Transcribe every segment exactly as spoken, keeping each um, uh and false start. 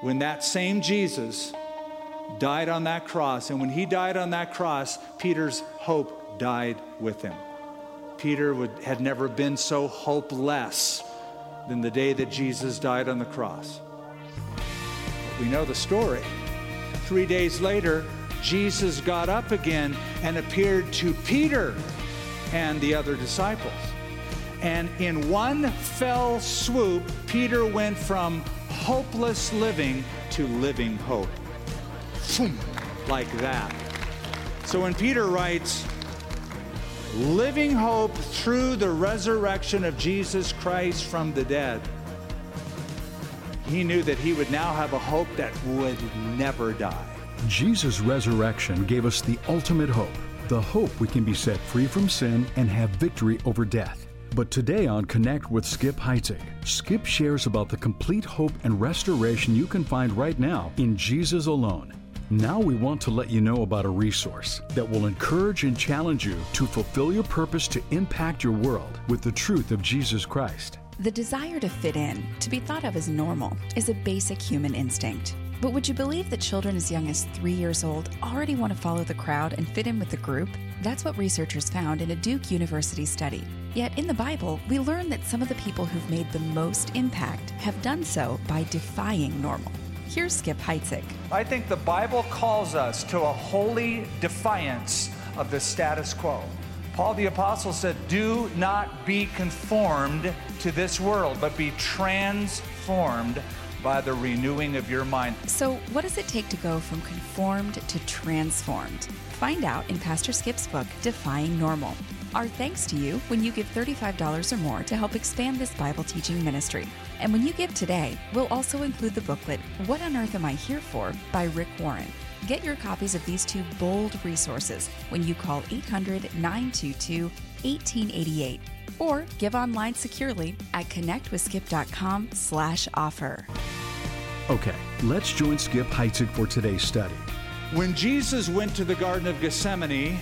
when that same Jesus died on that cross. And when he died on that cross, Peter's hope died with him. Peter would, had never been so hopeless than the day that Jesus died on the cross. But we know the story. Three days later, Jesus got up again and appeared to Peter and the other disciples. And in one fell swoop, Peter went from hopeless living to living hope. Boom, like that. So when Peter writes, living hope through the resurrection of Jesus Christ from the dead, he knew that he would now have a hope that would never die. Jesus' resurrection gave us the ultimate hope, the hope we can be set free from sin and have victory over death. But today on Connect with Skip Heitzig, Skip shares about the complete hope and restoration you can find right now in Jesus alone. Now we want to let you know about a resource that will encourage and challenge you to fulfill your purpose to impact your world with the truth of Jesus Christ. The desire to fit in, to be thought of as normal, is a basic human instinct. But would you believe that children as young as three years old already want to follow the crowd and fit in with the group? That's what researchers found in a Duke University study. Yet in the Bible, we learn that some of the people who've made the most impact have done so by defying normal. Here's Skip Heitzig. I think the Bible calls us to a holy defiance of the status quo. Paul the Apostle said, do not be conformed to this world, but be transformed by the renewing of your mind. So what does it take to go from conformed to transformed? Find out in Pastor Skip's book, Defying Normal. Our thanks to you when you give thirty-five dollars or more to help expand this Bible teaching ministry. And when you give today, we'll also include the booklet, What on Earth Am I Here For? By Rick Warren. Get your copies of these two bold resources when you call eight hundred, nine two two, one eight eight eight or give online securely at connectwithskip.com slash offer. Okay, let's join Skip Heitzig for today's study. When Jesus went to the Garden of Gethsemane,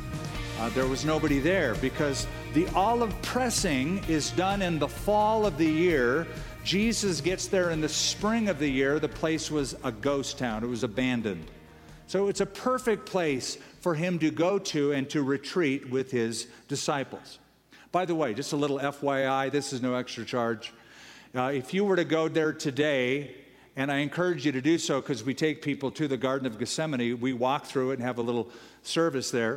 uh, there was nobody there because the olive pressing is done in the fall of the year. Jesus gets there in the spring of the year. The place was a ghost town. It was abandoned. So it's a perfect place for him to go to and to retreat with his disciples. By the way, just a little F Y I, this is no extra charge. Uh, if you were to go there today, and I encourage you to do so because we take people to the Garden of Gethsemane, we walk through it and have a little service there.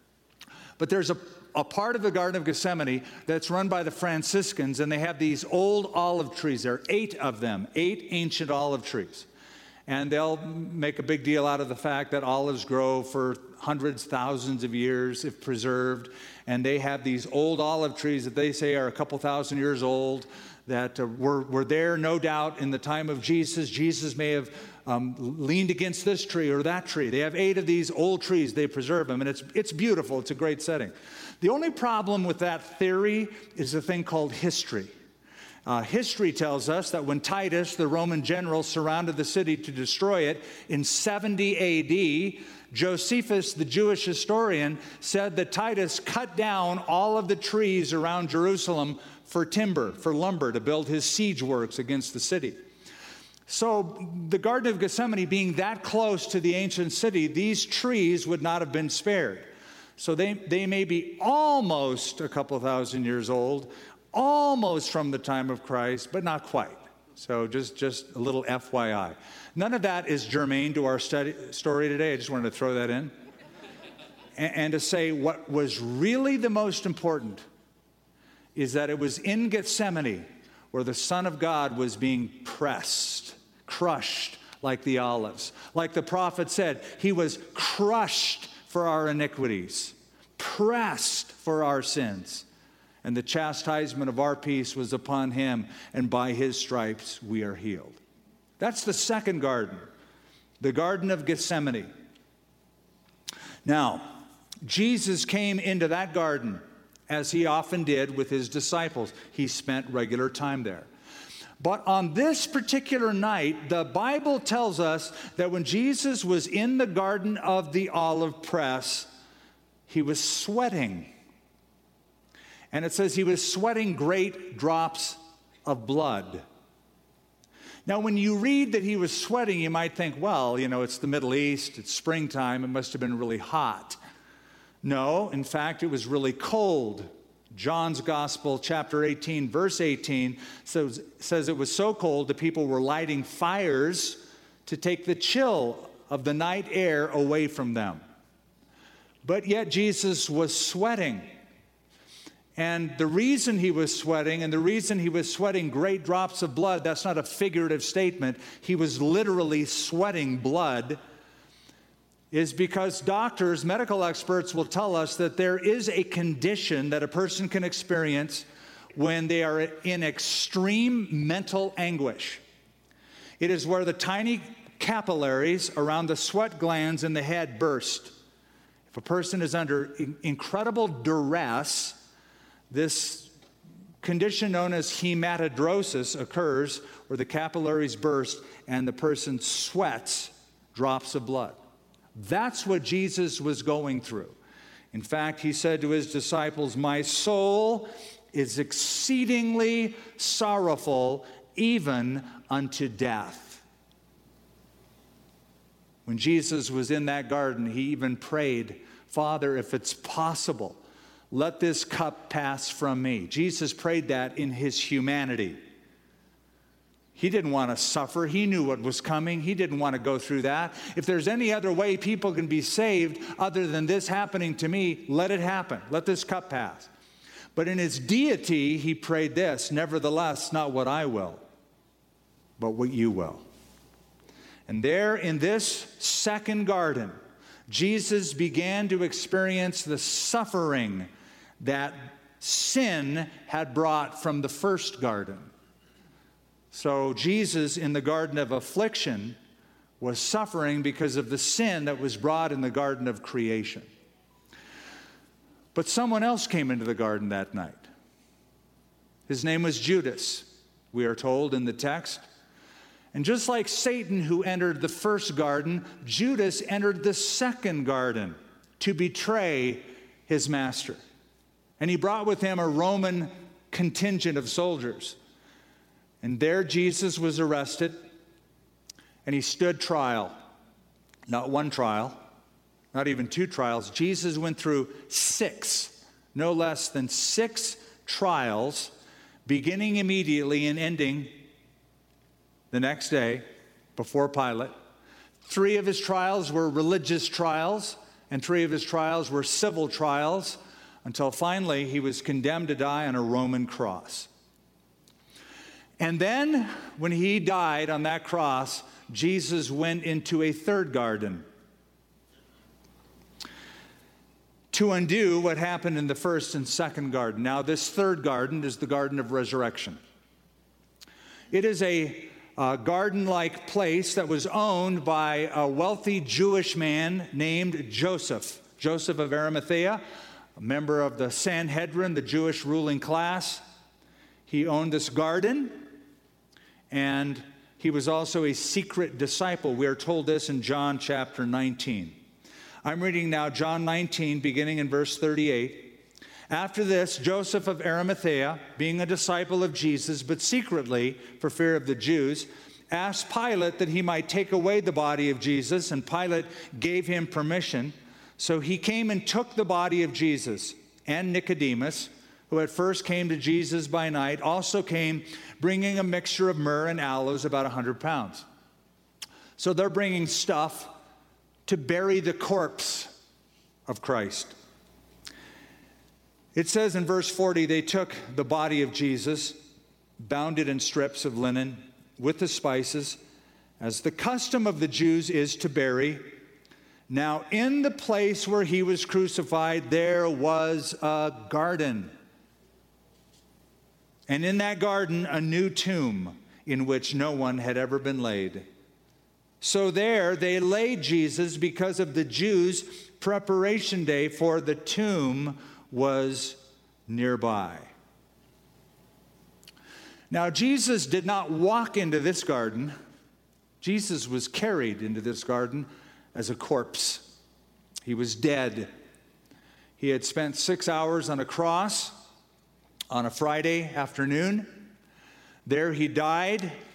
But there's a, a part of the Garden of Gethsemane that's run by the Franciscans, and they have these old olive trees. There are eight of them, eight ancient olive trees. And they'll make a big deal out of the fact that olives grow for hundreds, thousands of years if preserved. And they have these old olive trees that they say are a couple thousand years old that uh, were, were there, no doubt, in the time of Jesus. Jesus may have um, leaned against this tree or that tree. They have eight of these old trees. They preserve them, and it's, it's beautiful. It's a great setting. The only problem with that theory is a thing called history. Uh, history tells us that when Titus, the Roman general, surrounded the city to destroy it in seventy A D, Josephus, the Jewish historian, said that Titus cut down all of the trees around Jerusalem for timber, for lumber, to build his siege works against the city. So the Garden of Gethsemane being that close to the ancient city, these trees would not have been spared. So they, they may be almost a couple thousand years old, almost from the time of Christ, but not quite. So just, just a little F Y I. None of that is germane to our study, story today. I just wanted to throw that in. and, and to say what was really the most important is that it was in Gethsemane where the Son of God was being pressed, crushed like the olives. Like the prophet said, he was crushed for our iniquities, pressed for our sins. And the chastisement of our peace was upon him, and by his stripes we are healed. That's the second garden, the Garden of Gethsemane. Now, Jesus came into that garden, as he often did with his disciples. He spent regular time there. But on this particular night, the Bible tells us that when Jesus was in the Garden of the Olive Press, he was sweating. And it says he was sweating great drops of blood. Now, when you read that he was sweating, you might think, well, you know, it's the Middle East, it's springtime, it must have been really hot. No, in fact, it was really cold. John's Gospel, chapter eighteen, verse eighteen, says, says it was so cold that people were lighting fires to take the chill of the night air away from them. But yet Jesus was sweating. And the reason he was sweating, and the reason he was sweating great drops of blood, that's not a figurative statement. He was literally sweating blood, is because doctors, medical experts will tell us that there is a condition that a person can experience when they are in extreme mental anguish. It is where the tiny capillaries around the sweat glands in the head burst. If a person is under incredible duress, this condition known as hematidrosis occurs, where the capillaries burst and the person sweats drops of blood. That's what Jesus was going through. In fact, he said to his disciples, "My soul is exceedingly sorrowful, even unto death." When Jesus was in that garden, he even prayed, "Father, if it's possible, let this cup pass from me." Jesus prayed that in his humanity. He didn't want to suffer. He knew what was coming. He didn't want to go through that. If there's any other way people can be saved other than this happening to me, let it happen. Let this cup pass. But in his deity, he prayed this, "Nevertheless, not what I will, but what you will." And there in this second garden, Jesus began to experience the suffering that sin had brought from the first garden. So Jesus, in the garden of affliction, was suffering because of the sin that was brought in the garden of creation. But someone else came into the garden that night. His name was Judas, we are told in the text. And just like Satan, who entered the first garden, Judas entered the second garden to betray his master. And he brought with him a Roman contingent of soldiers. And there Jesus was arrested, and he stood trial. Not one trial, not even two trials. Jesus went through six, no less than six trials, beginning immediately and ending the next day before Pilate. Three of his trials were religious trials, and three of his trials were civil trials, until finally he was condemned to die on a Roman cross. And then, when he died on that cross, Jesus went into a third garden to undo what happened in the first and second garden. Now, this third garden is the garden of resurrection. It is a uh, garden-like place that was owned by a wealthy Jewish man named Joseph. Joseph of Arimathea, a member of the Sanhedrin, the Jewish ruling class. He owned this garden, and he was also a secret disciple. We are told this in John chapter nineteen. I'm reading now John nineteen, beginning in verse thirty-eight. After this, Joseph of Arimathea, being a disciple of Jesus, but secretly for fear of the Jews, asked Pilate that he might take away the body of Jesus, and Pilate gave him permission. So he came and took the body of Jesus, and Nicodemus, who at first came to Jesus by night, also came bringing a mixture of myrrh and aloes, about one hundred pounds. So they're bringing stuff to bury the corpse of Christ. It says in verse forty, they took the body of Jesus, bound it in strips of linen with the spices, as the custom of the Jews is to bury. Now in the place where he was crucified, there was a garden. And in that garden, a new tomb in which no one had ever been laid. So there they laid Jesus because of the Jews' preparation day, for the tomb was nearby. Now, Jesus did not walk into this garden. Jesus was carried into this garden as a corpse. He was dead. He had spent six hours on a cross on a Friday afternoon. There he died,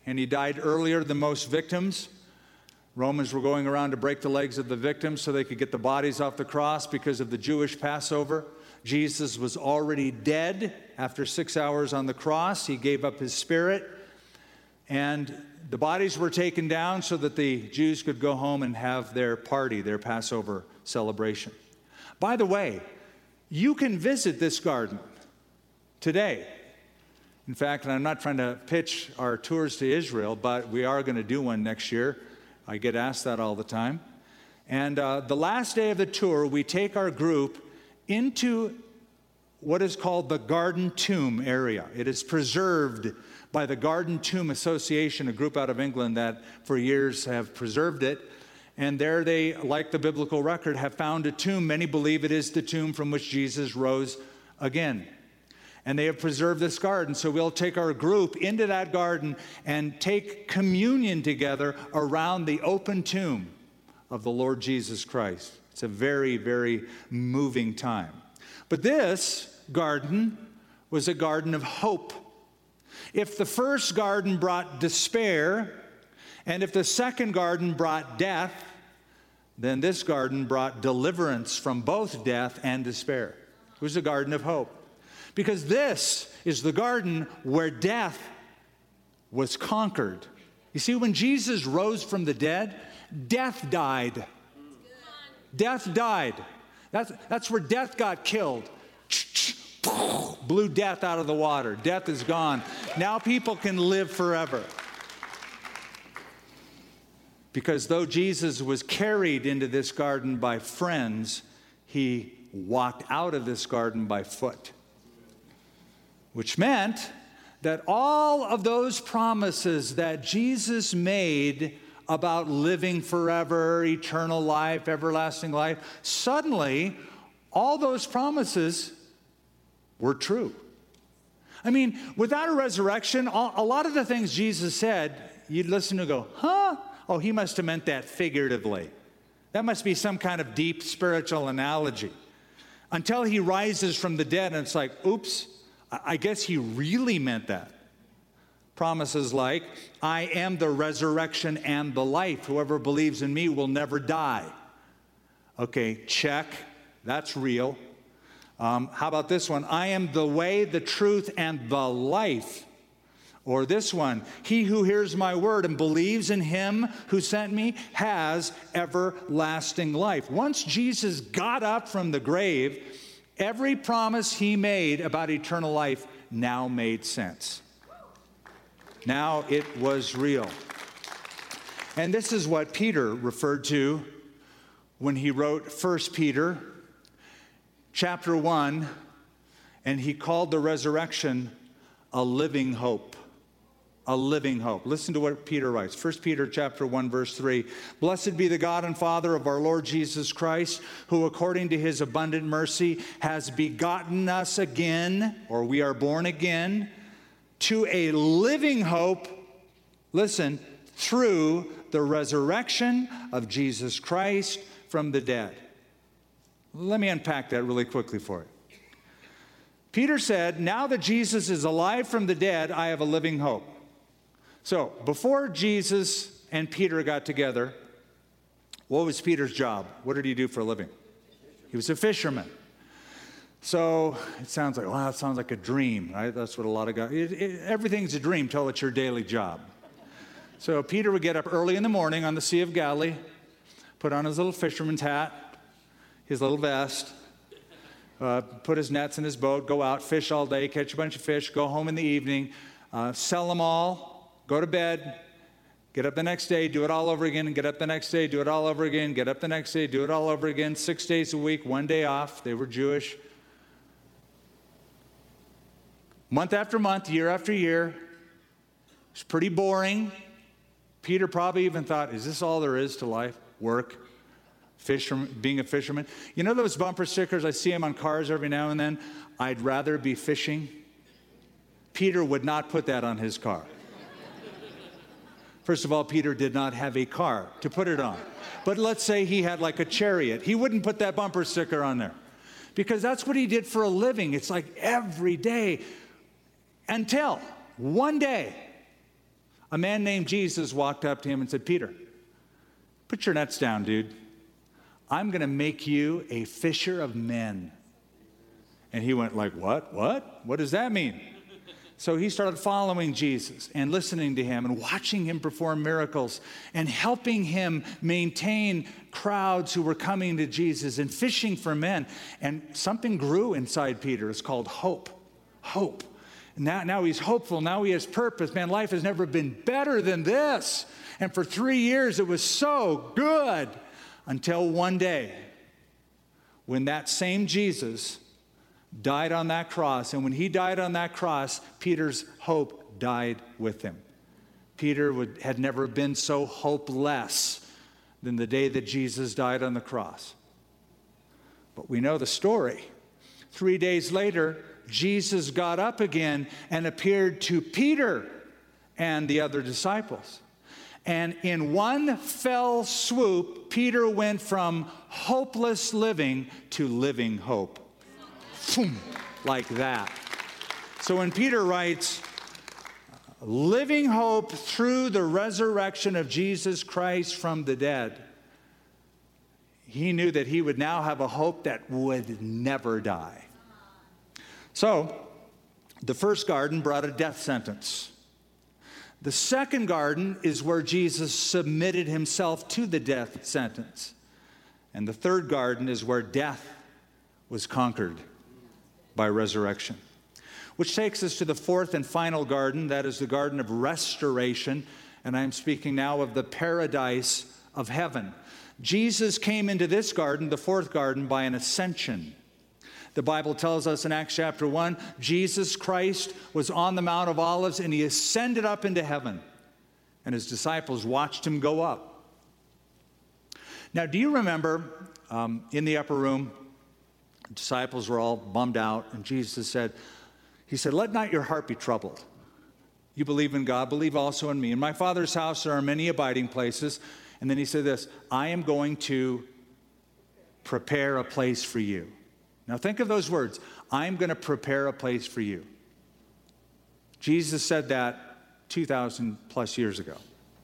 and he died earlier than most victims. Romans were going around to break the legs of the victims so they could get the bodies off the cross because of the Jewish Passover. Jesus was already dead after six hours on the cross. He gave up his spirit, and the bodies were taken down so that the Jews could go home and have their party, their Passover celebration. By the way, you can visit this garden today. In fact, and I'm not trying to pitch our tours to Israel, but we are going to do one next year. I get asked that all the time. And uh, the last day of the tour, we take our group into what is called the Garden Tomb area. It is preserved by the Garden Tomb Association, a group out of England that for years have preserved it. And there they, like the biblical record, have found a tomb. Many believe it is the tomb from which Jesus rose again. And they have preserved this garden. So we'll take our group into that garden and take communion together around the open tomb of the Lord Jesus Christ. It's a very, very moving time. But this garden was a garden of hope. If the first garden brought despair, and if the second garden brought death, then this garden brought deliverance from both death and despair. It was a garden of hope. Because this is the garden where death was conquered. You see, when Jesus rose from the dead, death died. Death died. That's, that's where death got killed. Blew death out of the water. Death is gone. Now people can live forever. Because though Jesus was carried into this garden by friends, he walked out of this garden by foot. Which meant that all of those promises that Jesus made about living forever, eternal life, everlasting life, suddenly all those promises were true. I mean, without a resurrection, a lot of the things Jesus said, you'd listen to go, huh? Oh, he must have meant that figuratively. That must be some kind of deep spiritual analogy. Until he rises from the dead, and it's like, oops, I guess he really meant that. Promises like, I am the resurrection and the life. Whoever believes in me will never die. Okay, check. That's real. Um, how about this one? I am the way, the truth, and the life. Or this one, he who hears my word and believes in him who sent me has everlasting life. Once Jesus got up from the grave, every promise he made about eternal life now made sense. Now it was real. And this is what Peter referred to when he wrote First Peter chapter one, and he called the resurrection a living hope. A living hope. Listen to what Peter writes. First Peter chapter one, verse three. Blessed be the God and Father of our Lord Jesus Christ, who according to his abundant mercy has begotten us again, or we are born again, to a living hope, listen, through the resurrection of Jesus Christ from the dead. Let me unpack that really quickly for you. Peter said, now that Jesus is alive from the dead, I have a living hope. So, before Jesus and Peter got together, what was Peter's job? What did he do for a living? He was a fisherman. So, it sounds like, wow, it sounds like a dream, right? That's what a lot of guys, it, it, everything's a dream till it's your daily job. So, Peter would get up early in the morning on the Sea of Galilee, put on his little fisherman's hat, his little vest, uh, put his nets in his boat, go out, fish all day, catch a bunch of fish, go home in the evening, uh, sell them all, go to bed, get up the next day, do it all over again, and get up the next day, do it all over again, get up the next day, do it all over again, six days a week, one day off. They were Jewish. Month after month, year after year. It's pretty boring. Peter probably even thought, is this all there is to life? Work, fisherman, being a fisherman. You know those bumper stickers? I see them on cars every now and then. I'd rather be fishing. Peter would not put that on his car. First of all, Peter did not have a car to put it on. But let's say he had like a chariot. He wouldn't put that bumper sticker on there because that's what he did for a living. It's like every day until one day a man named Jesus walked up to him and said, Peter, put your nets down, dude. I'm going to make you a fisher of men. And he went like, what? What? What does that mean? So he started following Jesus and listening to him and watching him perform miracles and helping him maintain crowds who were coming to Jesus and fishing for men. And something grew inside Peter. It's called hope. Hope. Now, now he's hopeful. Now he has purpose. Man, life has never been better than this. And for three years, it was so good until one day when that same Jesus died on that cross. And when he died on that cross, Peter's hope died with him. Peter would, had never been so hopeless than the day that Jesus died on the cross. But we know the story. Three days later, Jesus got up again and appeared to Peter and the other disciples. And in one fell swoop, Peter went from hopeless living to living hope. Boom, like that. So when Peter writes, living hope through the resurrection of Jesus Christ from the dead, he knew that he would now have a hope that would never die. So, the first garden brought a death sentence. The second garden is where Jesus submitted himself to the death sentence. And the third garden is where death was conquered by resurrection. Which takes us to the fourth and final garden, that is the garden of restoration. And I'm speaking now of the paradise of heaven. Jesus came into this garden, the fourth garden, by an ascension. The Bible tells us in Acts chapter one, Jesus Christ was on the Mount of Olives and he ascended up into heaven. And his disciples watched him go up. Now, do you remember um, in the upper room, the disciples were all bummed out, and Jesus said, he said, let not your heart be troubled. You believe in God, believe also in me. In my Father's house there are many abiding places. And then he said this, I am going to prepare a place for you. Now think of those words. I'm going to prepare a place for you. Jesus said that two thousand plus years ago.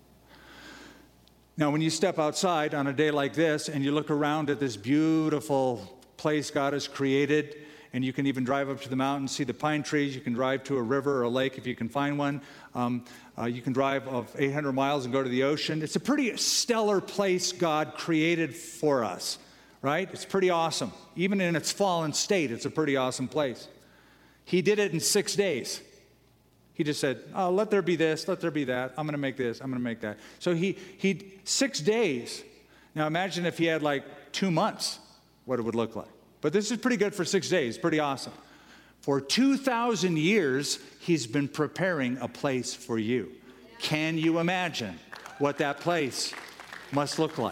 Now when you step outside on a day like this and you look around at this beautiful place God has created, and you can even drive up to the mountain, see the pine trees. You can drive to a river or a lake if you can find one. Um, uh, you can drive of eight hundred miles and go to the ocean. It's a pretty stellar place God created for us. Right? It's pretty awesome. Even in its fallen state, it's a pretty awesome place. He did it in six days. He just said, oh, let there be this, let there be that. I'm going to make this, I'm going to make that. So he, he, six days. Now imagine if he had like two months, what it would look like. But this is pretty good for six days, pretty awesome. For two thousand years, he's been preparing a place for you. Can you imagine what that place must look like?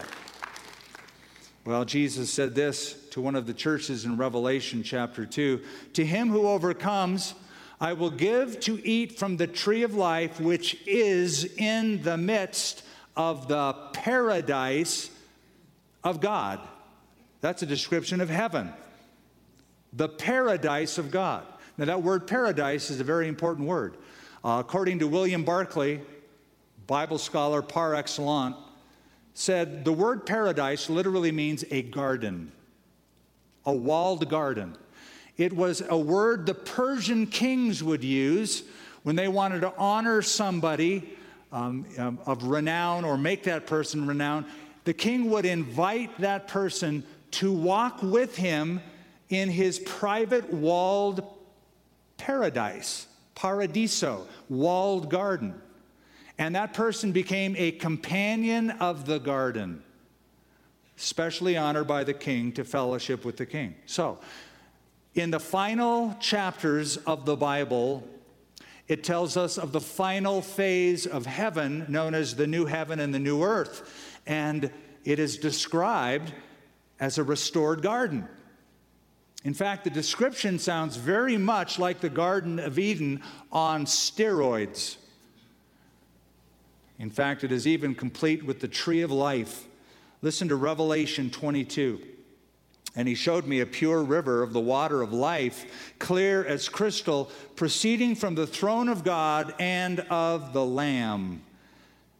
Well, Jesus said this to one of the churches in Revelation chapter two. To him who overcomes, I will give to eat from the tree of life, which is in the midst of the paradise of God. That's a description of heaven. The paradise of God. Now that word paradise is a very important word. Uh, according to William Barclay, Bible scholar par excellence, said the word paradise literally means a garden, a walled garden. It was a word the Persian kings would use when they wanted to honor somebody um, um, of renown or make that person renowned. The king would invite that person to walk with him in his private walled paradise, paradiso, walled garden. And that person became a companion of the garden, specially honored by the king to fellowship with the king. So, in the final chapters of the Bible, it tells us of the final phase of heaven, known as the new heaven and the new earth. And it is described as a restored garden. In fact, the description sounds very much like the Garden of Eden on steroids. In fact, it is even complete with the tree of life. Listen to Revelation twenty-two. And he showed me a pure river of the water of life, clear as crystal, proceeding from the throne of God and of the Lamb.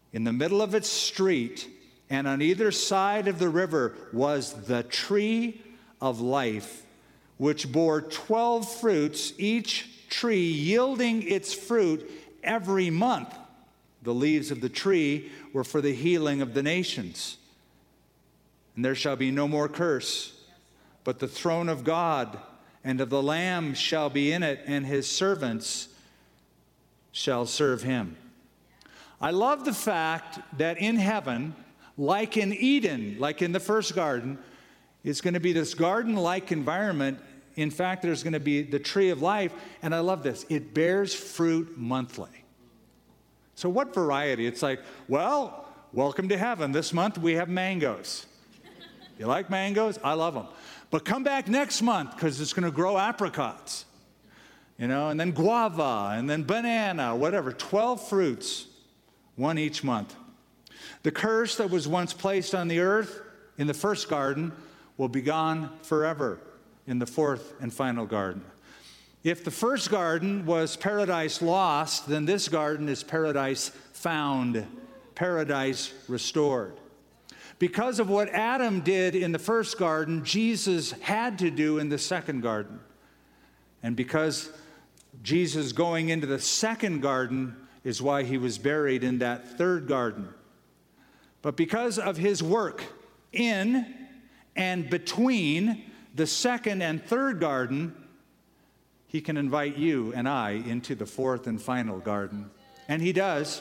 In the middle of its street and on either side of the river was the tree of life, which bore twelve fruits, each tree yielding its fruit every month. The leaves of the tree were for the healing of the nations. And there shall be no more curse, but the throne of God and of the Lamb shall be in it, and his servants shall serve him. I love the fact that in heaven, like in Eden, like in the first garden, it's going to be this garden-like environment. In fact, there's going to be the tree of life, and I love this. It bears fruit monthly. So what variety? It's like, well, welcome to heaven. This month we have mangoes. You like mangoes? I love them. But come back next month because it's going to grow apricots, you know, and then guava, and then banana, whatever, twelve fruits, one each month. The curse that was once placed on the earth in the first garden will be gone forever in the fourth and final garden. If the first garden was paradise lost, then this garden is paradise found, paradise restored. Because of what Adam did in the first garden, Jesus had to do in the second garden. And because Jesus going into the second garden is why he was buried in that third garden. But because of his work in and between the second and third garden, he can invite you and I into the fourth and final garden. And he does.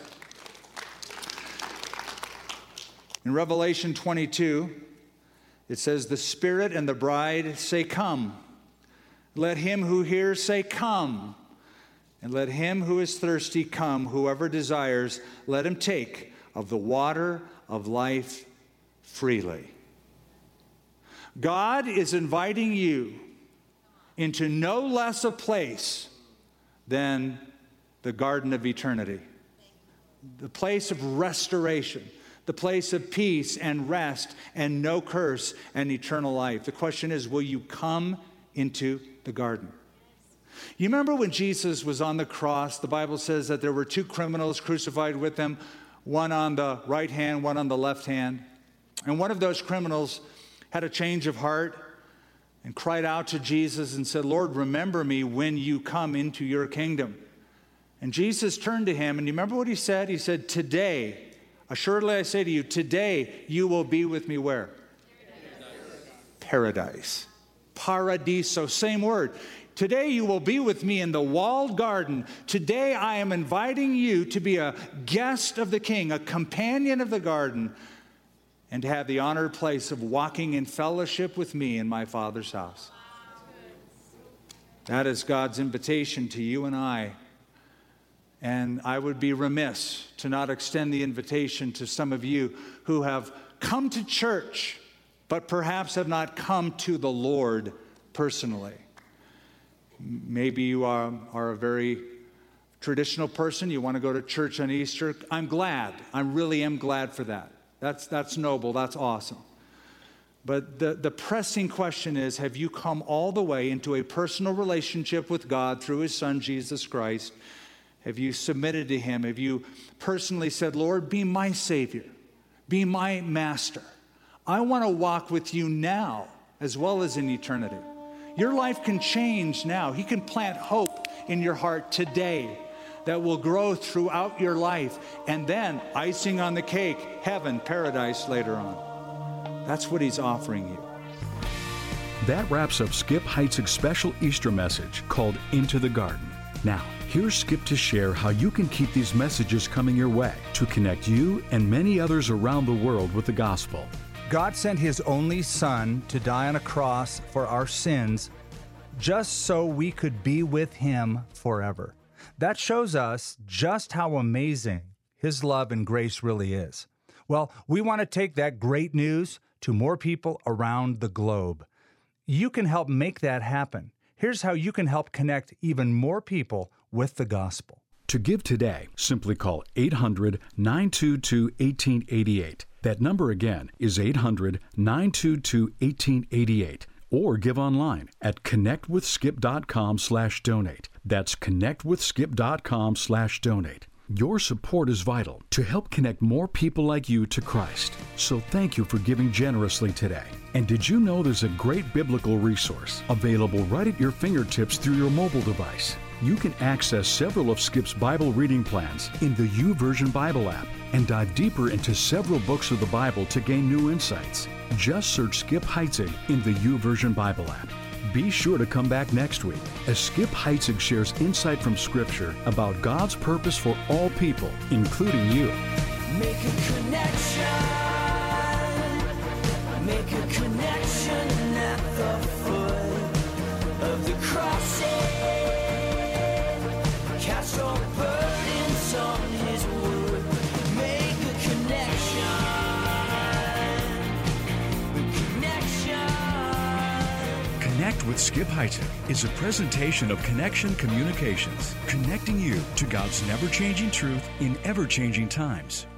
In Revelation twenty-two, it says, the Spirit and the bride say, come. Let him who hears say, come. And let him who is thirsty come. Whoever desires, let him take of the water of life freely. God is inviting you into no less a place than the Garden of Eternity, the place of restoration, the place of peace and rest and no curse and eternal life. The question is, will you come into the garden? You remember when Jesus was on the cross, the Bible says that there were two criminals crucified with him, one on the right hand, one on the left hand. And one of those criminals had a change of heart and cried out to Jesus and said, Lord, remember me when you come into your kingdom. And Jesus turned to him, and you remember what he said? He said, today, assuredly I say to you, today you will be with me where? Paradise. Paradise. Paradiso, same word. Today you will be with me in the walled garden. Today I am inviting you to be a guest of the King, a companion of the garden, and to have the honored place of walking in fellowship with me in my Father's house. That is God's invitation to you and I. And I would be remiss to not extend the invitation to some of you who have come to church, but perhaps have not come to the Lord personally. Maybe you are, are a very traditional person. You want to go to church on Easter. I'm glad. I really am glad for that. That's, that's noble. That's awesome. But the, the pressing question is, have you come all the way into a personal relationship with God through his Son, Jesus Christ? Have you submitted to him? Have you personally said, Lord, be my Savior, be my Master? I want to walk with you now as well as in eternity. Your life can change now. He can plant hope in your heart today that will grow throughout your life. And then, icing on the cake, heaven, paradise later on. That's what he's offering you. That wraps up Skip Heitzig's special Easter message called Into the Garden. Now, here's Skip to share how you can keep these messages coming your way to connect you and many others around the world with the gospel. God sent his only Son to die on a cross for our sins just so we could be with him forever. That shows us just how amazing his love and grace really is. Well, we want to take that great news to more people around the globe. You can help make that happen. Here's how you can help connect even more people with the gospel. To give today, simply call eight hundred, nine two two, one eight eight eight. That number again is eight hundred, nine two two, one eight eight eight. Or give online at connectwithskip.com slash donate. That's connectwithskip.com slash donate. Your support is vital to help connect more people like you to Christ. So thank you for giving generously today. And did you know there's a great biblical resource available right at your fingertips through your mobile device? You can access several of Skip's Bible reading plans in the YouVersion Bible app and dive deeper into several books of the Bible to gain new insights. Just search Skip Heitzig in the YouVersion Bible app. Be sure to come back next week as Skip Heitzig shares insight from Scripture about God's purpose for all people, including you. Make a connection. Make a connection at the foot of the cross. Cast your burdens on His wood. Make a connection. Connection. Connect with Skip Heitzig is a presentation of Connection Communications, connecting you to God's never-changing truth in ever-changing times.